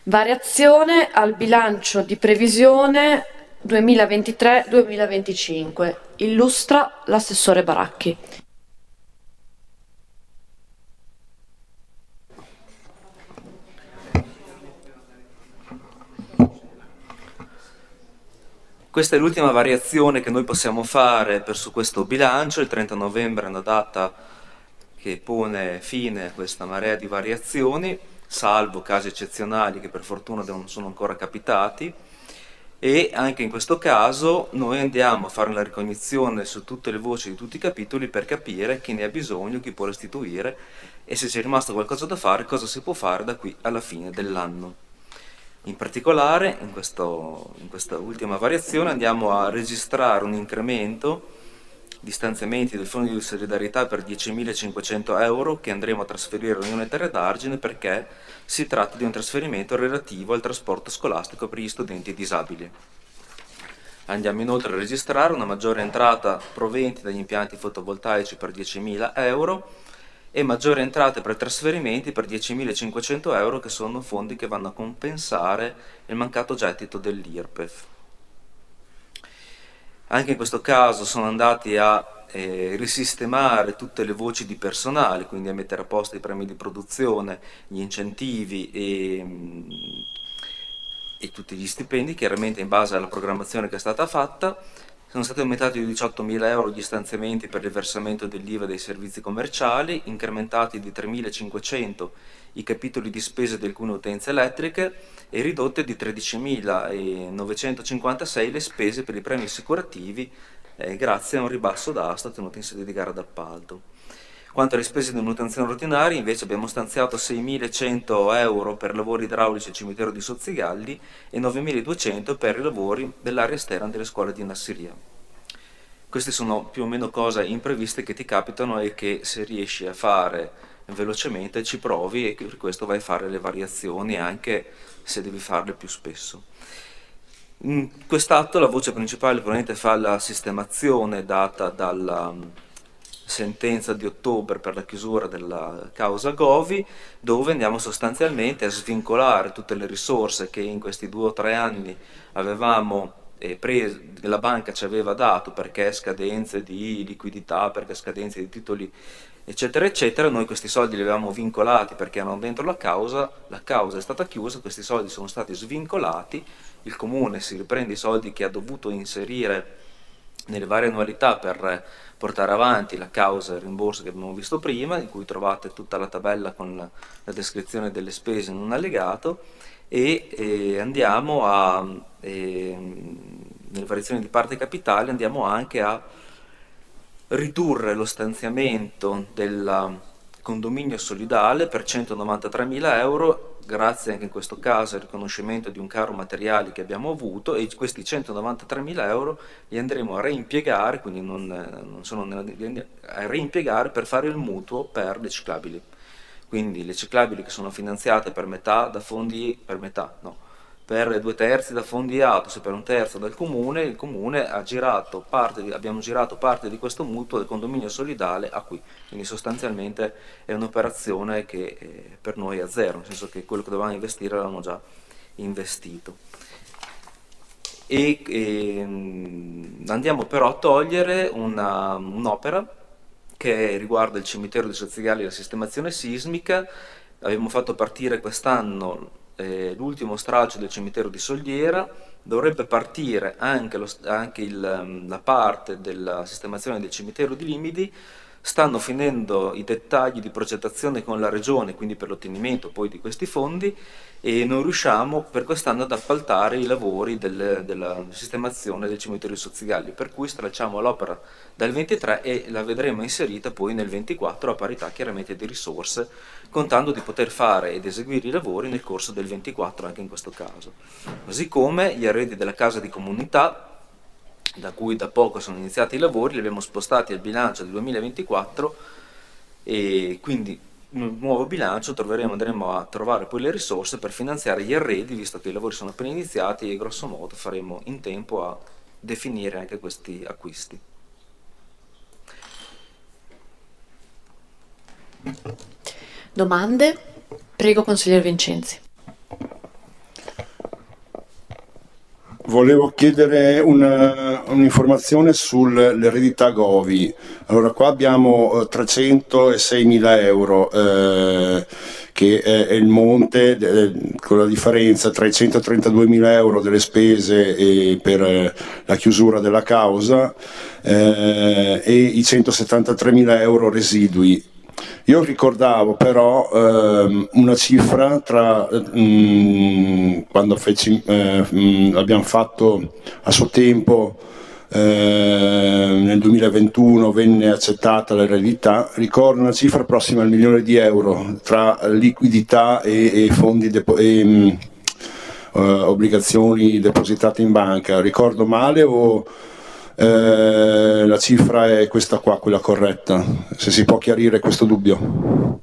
Variazione al bilancio di previsione 2023-2025. Illustra l'assessore Baracchi. Questa è l'ultima variazione che noi possiamo fare su questo bilancio. Il 30 novembre è una data che pone fine a questa marea di variazioni, salvo casi eccezionali che per fortuna non sono ancora capitati. E anche in questo caso noi andiamo a fare la ricognizione su tutte le voci di tutti i capitoli per capire chi ne ha bisogno, chi può restituire e se c'è rimasto qualcosa da fare, cosa si può fare da qui alla fine dell'anno. In particolare, in questa ultima variazione andiamo a registrare un incremento di stanziamenti del Fondo di solidarietà per 10.500 euro che andremo a trasferire all'Unione Terre d'Argine perché si tratta di un trasferimento relativo al trasporto scolastico per gli studenti disabili. Andiamo inoltre a registrare una maggiore entrata proventi dagli impianti fotovoltaici per 10.000 euro e maggiori entrate per trasferimenti per 10.500 euro, che sono fondi che vanno a compensare il mancato gettito dell'IRPEF. Anche in questo caso sono andati a risistemare tutte le voci di personale, quindi a mettere a posto i premi di produzione, gli incentivi e tutti gli stipendi, chiaramente in base alla programmazione che è stata fatta. Sono stati aumentati di 18.000 euro gli stanziamenti per il versamento dell'IVA dei servizi commerciali, incrementati di 3.500 i capitoli di spese di alcune utenze elettriche e ridotte di 13.956 le spese per i premi assicurativi, grazie a un ribasso d'asta tenuto in sede di gara d'appalto. Quanto alle spese di manutenzione ordinaria, invece abbiamo stanziato 6.100 euro per lavori idraulici al cimitero di Sozzigalli e 9.200 per i lavori dell'area esterna delle scuole di Nassiria. Queste sono più o meno cose impreviste che ti capitano e che se riesci a fare velocemente ci provi e per questo vai a fare le variazioni anche se devi farle più spesso. In quest'atto la voce principale probabilmente fa la sistemazione data dalla sentenza di ottobre per la chiusura della causa Govi, dove andiamo sostanzialmente a svincolare tutte le risorse che in questi 2 o 3 anni avevamo preso, la banca ci aveva dato perché scadenze di liquidità, perché scadenze di titoli eccetera eccetera. Noi questi soldi li avevamo vincolati perché erano dentro la causa è stata chiusa, questi soldi sono stati svincolati, il comune si riprende i soldi che ha dovuto inserire nelle varie annualità per portare avanti la causa e il rimborso che abbiamo visto prima, in cui trovate tutta la tabella con la descrizione delle spese in un allegato, e andiamo a, nelle variazioni di parte capitale, andiamo anche a ridurre lo stanziamento del condominio solidale per 193.000 euro, grazie anche in questo caso al riconoscimento di un caro materiali che abbiamo avuto, e questi 193.000 euro li andremo a reimpiegare, quindi non sono a reimpiegare per fare il mutuo per le ciclabili. Quindi le ciclabili che sono finanziate per metà da fondi, per metà, no, per 2 terzi da fondi ATOS e per un terzo dal comune, il comune ha girato abbiamo girato parte di questo mutuo del condominio solidale a qui, quindi sostanzialmente è un'operazione che per noi è a zero, nel senso che quello che dovevamo investire l'avevamo già investito. Andiamo però a togliere un'opera che riguarda il cimitero di Sozzigalli e la sistemazione sismica. Abbiamo fatto partire quest'anno l'ultimo stralcio del cimitero di Sogliera, dovrebbe partire anche la parte della sistemazione del cimitero di Limidi. Stanno finendo i dettagli di progettazione con la regione, quindi per l'ottenimento poi di questi fondi, e non riusciamo per quest'anno ad appaltare i lavori della sistemazione del cimitero di Sozzigalli, per cui stralciamo l'opera dal 23 e la vedremo inserita poi nel 24 a parità chiaramente di risorse, contando di poter fare ed eseguire i lavori nel corso del 24 anche in questo caso. Così come gli arredi della casa di comunità, da cui da poco sono iniziati i lavori, li abbiamo spostati al bilancio del 2024 e quindi nel nuovo bilancio andremo a trovare poi le risorse per finanziare gli arredi, visto che i lavori sono appena iniziati e grosso modo faremo in tempo a definire anche questi acquisti. Domande? Prego, consigliere Vincenzi. Volevo chiedere un'informazione sull'eredità Govi. Allora, qua abbiamo 306.000 euro, che è il monte, con la differenza tra i 132.000 euro delle spese per la chiusura della causa e i 173.000 euro residui. Io ricordavo però una cifra quando abbiamo fatto a suo tempo, nel 2021 venne accettata l'eredità, ricordo una cifra prossima al 1.000.000 di euro tra liquidità e fondi obbligazioni depositate in banca. Ricordo male o la cifra è questa qua, quella corretta? Se si può chiarire questo dubbio.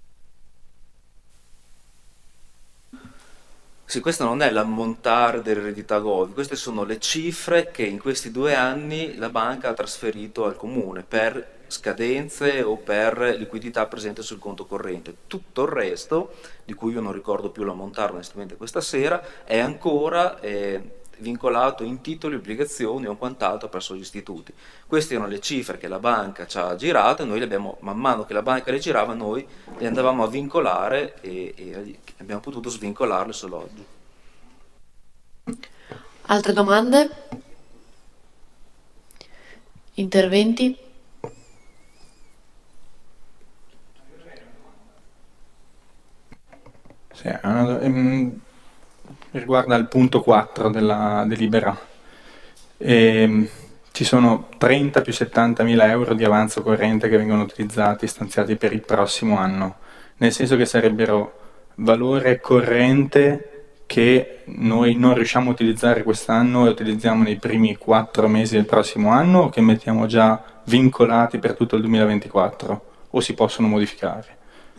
Sì, questo non è l'ammontare dell'eredità Govi, queste sono le cifre che in questi 2 anni la banca ha trasferito al comune per scadenze o per liquidità presente sul conto corrente. Tutto il resto, di cui io non ricordo più l'ammontare onestamente questa sera, è ancora vincolato in titoli, obbligazioni o quant'altro presso gli istituti. Queste erano le cifre che la banca ci ha girato e noi le abbiamo, man mano che la banca le girava, noi le andavamo a vincolare e abbiamo potuto svincolarle solo oggi. Altre domande? Interventi? Sì, riguarda il punto 4 della delibera. Ci sono 30 più 70.000 euro di avanzo corrente che vengono utilizzati, stanziati per il prossimo anno, nel senso che sarebbero valore corrente che noi non riusciamo a utilizzare quest'anno e utilizziamo nei primi 4 mesi del prossimo anno, o che mettiamo già vincolati per tutto il 2024, o si possono modificare?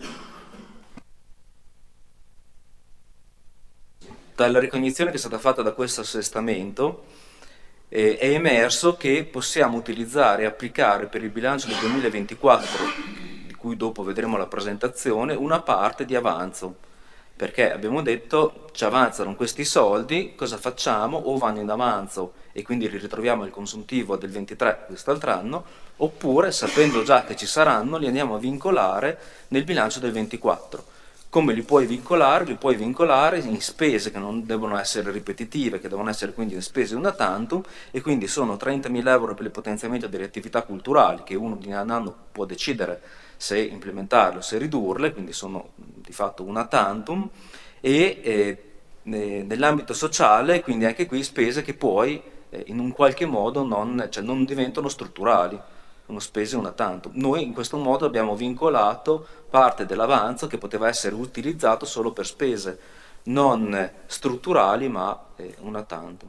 Dalla ricognizione che è stata fatta da questo assestamento è emerso che possiamo utilizzare e applicare per il bilancio del 2024, di cui dopo vedremo la presentazione, una parte di avanzo, perché abbiamo detto ci avanzano questi soldi, cosa facciamo? O vanno in avanzo e quindi li ritroviamo il consuntivo del 23 quest'altro anno, oppure sapendo già che ci saranno li andiamo a vincolare nel bilancio del 24. Come li puoi vincolare? Li puoi vincolare in spese che non devono essere ripetitive, che devono essere quindi spese una tantum, e quindi sono 30.000 euro per il potenziamento delle attività culturali, che uno di anno può decidere se implementarle o se ridurle, quindi sono di fatto una tantum, e nell'ambito sociale, quindi anche qui spese che poi in un qualche modo non diventano strutturali, sono spese una tantum. Noi in questo modo abbiamo vincolato parte dell'avanzo che poteva essere utilizzato solo per spese non strutturali ma una tantum.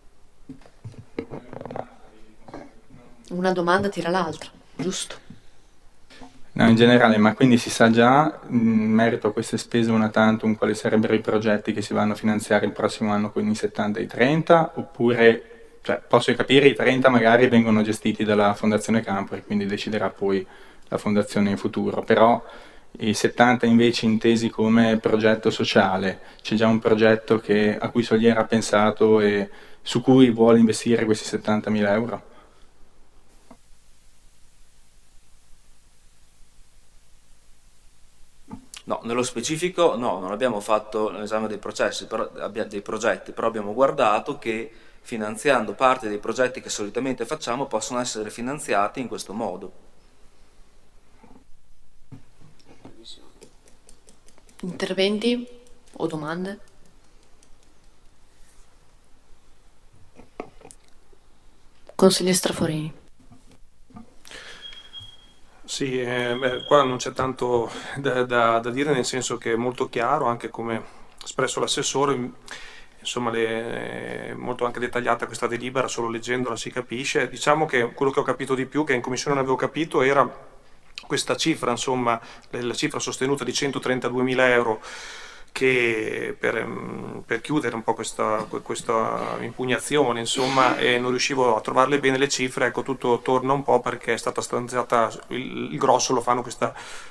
Una domanda tira l'altra, giusto? No, in generale, ma quindi si sa già in merito a queste spese una tantum quali sarebbero i progetti che si vanno a finanziare il prossimo anno con i 70 e i 30, oppure, cioè, posso capire, i 30 magari vengono gestiti dalla Fondazione Campo e quindi deciderà poi la Fondazione in futuro, però i 70 invece intesi come progetto sociale, c'è già un progetto a cui Soliera ha pensato e su cui vuole investire questi 70.000 euro? No, nello specifico no, non abbiamo fatto l'esame dei processi, dei progetti, però abbiamo guardato che finanziando parte dei progetti che solitamente facciamo possono essere finanziati in questo modo. Interventi o domande? Consigliere Straforini. Sì, qua non c'è tanto da dire, nel senso che è molto chiaro, anche come espresso l'assessore, insomma molto anche dettagliata questa delibera, solo leggendola si capisce. Diciamo che quello che ho capito di più, che in commissione non avevo capito, era questa cifra, insomma, la cifra sostenuta di 132.000 euro, che per chiudere un po' questa impugnazione, insomma, e non riuscivo a trovarle bene le cifre, ecco, tutto torna un po' perché è stata stanziata, il grosso lo fanno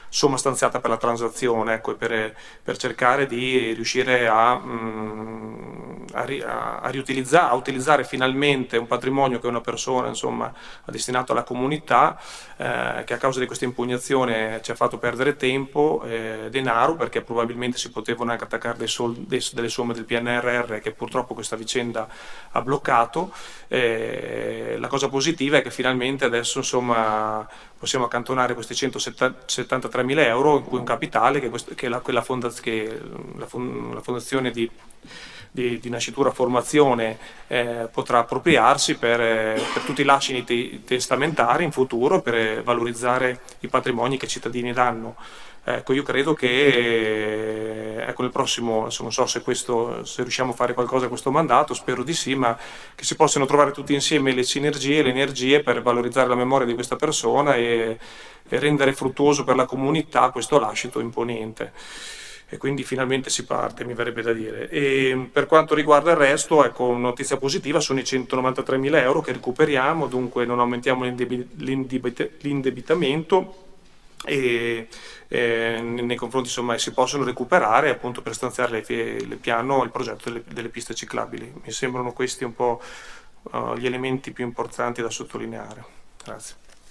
somma stanziata per la transazione, ecco, per cercare di riuscire a riutilizzare, a utilizzare finalmente un patrimonio che una persona, insomma, ha destinato alla comunità, che a causa di questa impugnazione ci ha fatto perdere tempo, denaro, perché probabilmente si potevano anche attaccare delle somme del PNRR che purtroppo questa vicenda ha bloccato. La cosa positiva è che finalmente adesso, insomma, possiamo accantonare questi 173.000 euro in cui un capitale che la fondazione di Nascitura Formazione potrà appropriarsi per tutti i lacini testamentari in futuro, per valorizzare i patrimoni che i cittadini danno. Ecco, io credo che nel prossimo, non so se riusciamo a fare qualcosa a questo mandato, spero di sì, ma che si possano trovare tutti insieme le sinergie, le energie per valorizzare la memoria di questa persona e rendere fruttuoso per la comunità questo lascito imponente. E quindi finalmente si parte, mi verrebbe da dire. E per quanto riguarda il resto, ecco, notizia positiva sono i 193.000 euro che recuperiamo, dunque non aumentiamo l'indebitamento e nei confronti, insomma, si possono recuperare appunto per stanziare il piano, il progetto delle piste ciclabili. Mi sembrano questi un po' gli elementi più importanti da sottolineare. Grazie.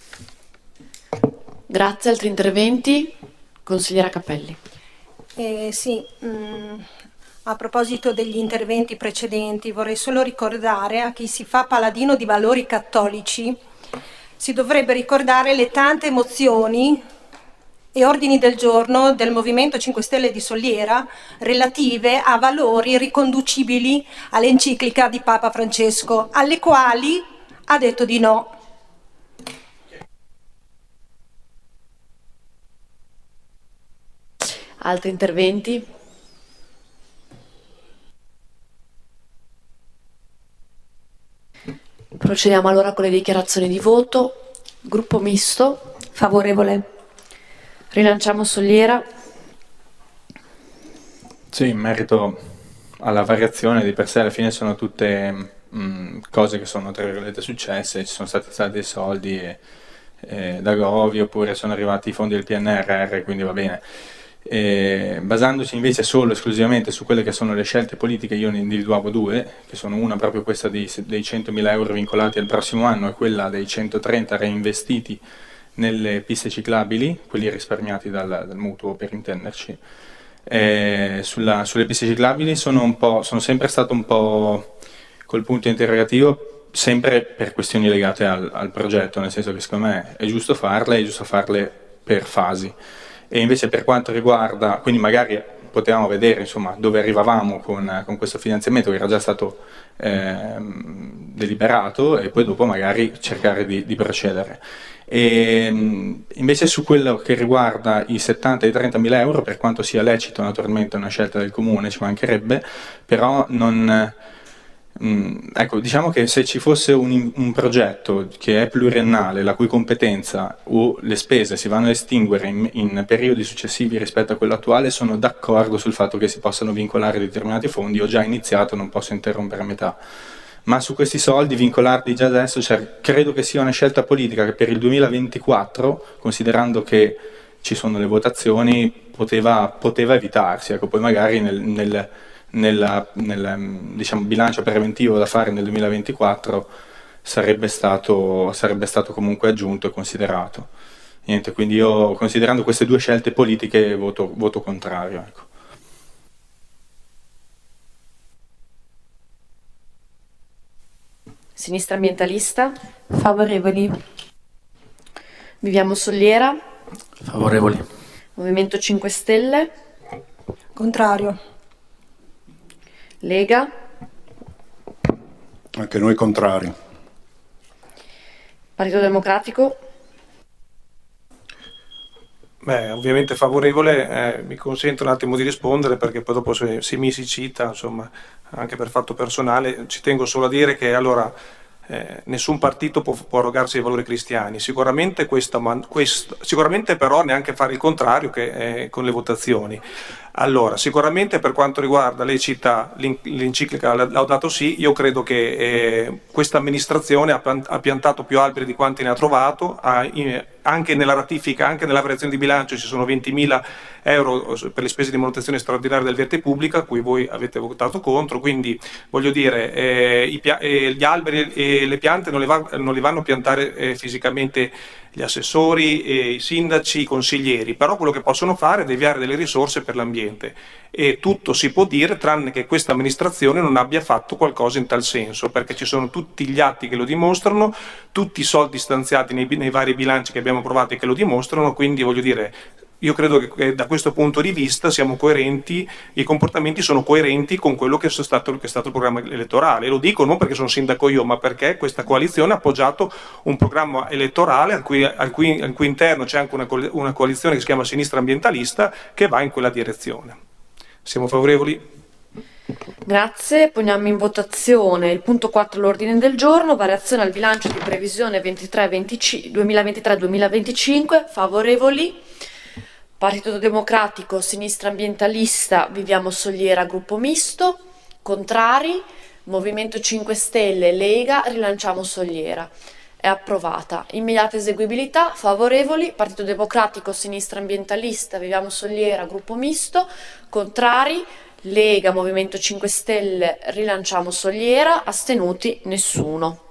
Grazie, altri interventi? Consigliera Cappelli. Sì, a proposito degli interventi precedenti vorrei solo ricordare a chi si fa paladino di valori cattolici, si dovrebbe ricordare le tante mozioni e ordini del giorno del Movimento 5 Stelle di Soliera relative a valori riconducibili all'enciclica di Papa Francesco, alle quali ha detto di no. Altri interventi? Procediamo allora con le dichiarazioni di voto. Gruppo misto. Favorevole. Rilanciamo Soliera. Sì, in merito alla variazione di per sé, alla fine sono tutte cose che sono, tra virgolette, successe, ci sono stati dei soldi da Govi, oppure sono arrivati i fondi del PNRR, quindi va bene. Basandoci invece solo esclusivamente su quelle che sono le scelte politiche, io ne individuavo due, che sono una proprio questa dei 100.000 euro vincolati al prossimo anno e quella dei 130 reinvestiti nelle piste ciclabili, quelli risparmiati dal mutuo, per intenderci. Sulle piste ciclabili sono sempre stato un po' col punto interrogativo, sempre per questioni legate al progetto, nel senso che secondo me è giusto farle per fasi. E invece per quanto riguarda, quindi magari potevamo vedere, insomma, dove arrivavamo con questo finanziamento che era già stato deliberato, e poi dopo magari cercare di procedere. E invece su quello che riguarda i 70 e i 30.000 euro, per quanto sia lecito, naturalmente è una scelta del comune, ci mancherebbe, però non... ecco, diciamo che se ci fosse un progetto che è pluriennale, la cui competenza o le spese si vanno a estinguere in periodi successivi rispetto a quello attuale, sono d'accordo sul fatto che si possano vincolare determinati fondi. Ho già iniziato, non posso interrompere a metà. Ma su questi soldi, vincolarli già adesso, credo che sia una scelta politica che per il 2024, considerando che ci sono le votazioni, poteva evitarsi. Ecco, poi magari nel diciamo, bilancio preventivo da fare nel 2024 sarebbe stato comunque aggiunto e considerato. Niente, quindi io, considerando queste due scelte politiche, voto contrario. Ecco. Sinistra ambientalista. Favorevoli. Viviamo Soliera. Favorevoli. Movimento 5 Stelle. Contrario. Lega. Anche noi contrari. Partito Democratico. Beh, ovviamente favorevole, mi consento un attimo di rispondere perché poi dopo se mi si cita, insomma, anche per fatto personale, ci tengo solo a dire che allora nessun partito può arrogarsi i valori cristiani, sicuramente però neanche fare il contrario che con le votazioni. Allora, sicuramente per quanto riguarda, lei cita l'enciclica Laudato Si, io credo che questa amministrazione ha piantato più alberi di quanti ne ha trovato, anche nella ratifica, anche nella variazione di bilancio ci sono 20.000 euro per le spese di manutenzione straordinaria del verde pubblica, a cui voi avete votato contro, quindi voglio dire, gli alberi e le piante non li vanno a piantare fisicamente gli assessori, i sindaci, i consiglieri, però quello che possono fare è deviare delle risorse per l'ambiente e tutto si può dire tranne che questa amministrazione non abbia fatto qualcosa in tal senso, perché ci sono tutti gli atti che lo dimostrano, tutti i soldi stanziati nei vari bilanci che abbiamo approvato che lo dimostrano, quindi voglio dire, io credo che da questo punto di vista siamo coerenti, i comportamenti sono coerenti con quello che è stato il programma elettorale. E lo dico non perché sono sindaco io, ma perché questa coalizione ha appoggiato un programma elettorale al cui interno c'è anche una coalizione che si chiama Sinistra Ambientalista che va in quella direzione. Siamo favorevoli? Grazie, poniamo in votazione il punto 4 all'ordine del giorno, variazione al bilancio di previsione 2023-2025, favorevoli? Partito Democratico, Sinistra Ambientalista, Viviamo Soliera, Gruppo Misto, contrari, Movimento 5 Stelle, Lega, Rilanciamo Soliera. È approvata. Immediata eseguibilità, favorevoli, Partito Democratico, Sinistra Ambientalista, Viviamo Soliera, Gruppo Misto, contrari, Lega, Movimento 5 Stelle, Rilanciamo Soliera, astenuti nessuno.